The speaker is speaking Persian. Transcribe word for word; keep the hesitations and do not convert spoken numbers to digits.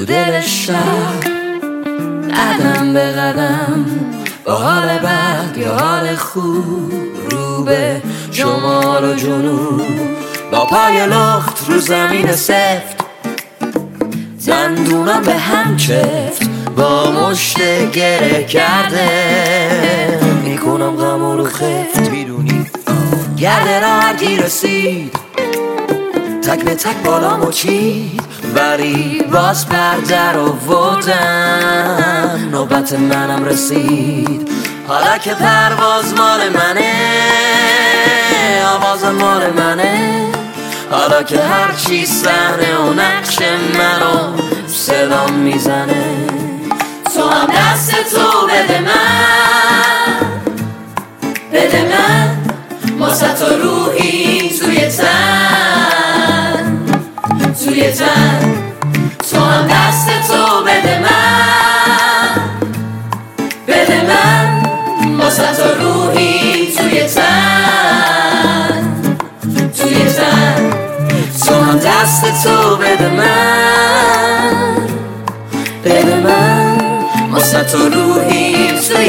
تو دل شب، قدم به قدم با حال بد یا حال خوب، رو به شمال و جنوب، با پای لخت رو زمین سفت، دندونم به هم چفت، با مشت گره کرده میکنم غم رو خفت. میدونی گرده را هرکی رسید، تک به تک بالامو چید، ولی باز پرده رو آوردم، نوبت منم رسید. حالا که پرواز مال منه، آواز مال منه، حالا که هرچی صحنه و نقش منو صدام میزنه، تو هم دست تو بده من، بده من، واسه تو روحی توی تن، توی تن، تو هم دست تو بده من، بده من، واسه تو روحی توی تن، توی تن، تو هم دست تو بده من، بده من، واسه تو روحی توی